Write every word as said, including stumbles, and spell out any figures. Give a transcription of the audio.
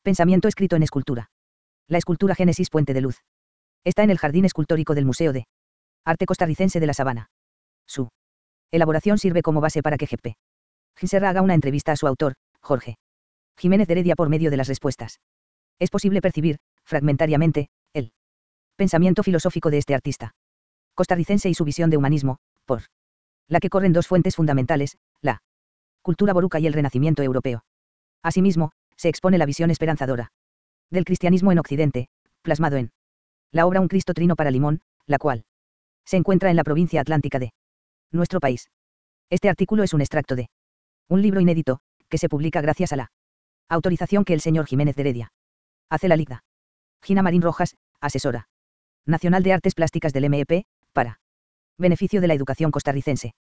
Pensamiento escrito en escultura. La escultura Génesis Puente de Luz. Está en el jardín escultórico del Museo de Arte Costarricense de la Sabana. Su elaboración sirve como base para que G P Ginserra haga una entrevista a su autor, Jorge Jiménez de Heredia, por medio de las respuestas. Es posible percibir, fragmentariamente, el pensamiento filosófico de este artista costarricense y su visión de humanismo, por la que corren dos fuentes fundamentales, la cultura boruca y el renacimiento europeo. Asimismo, se expone la visión esperanzadora del cristianismo en Occidente, plasmado en la obra Un Cristo Trino para Limón, la cual se encuentra en la provincia atlántica de nuestro país. Este artículo es un extracto de un libro inédito, que se publica gracias a la autorización que el señor Jiménez de Heredia hace la Liga Gina Marín Rojas, asesora nacional de Artes Plásticas del M E P, para beneficio de la educación costarricense.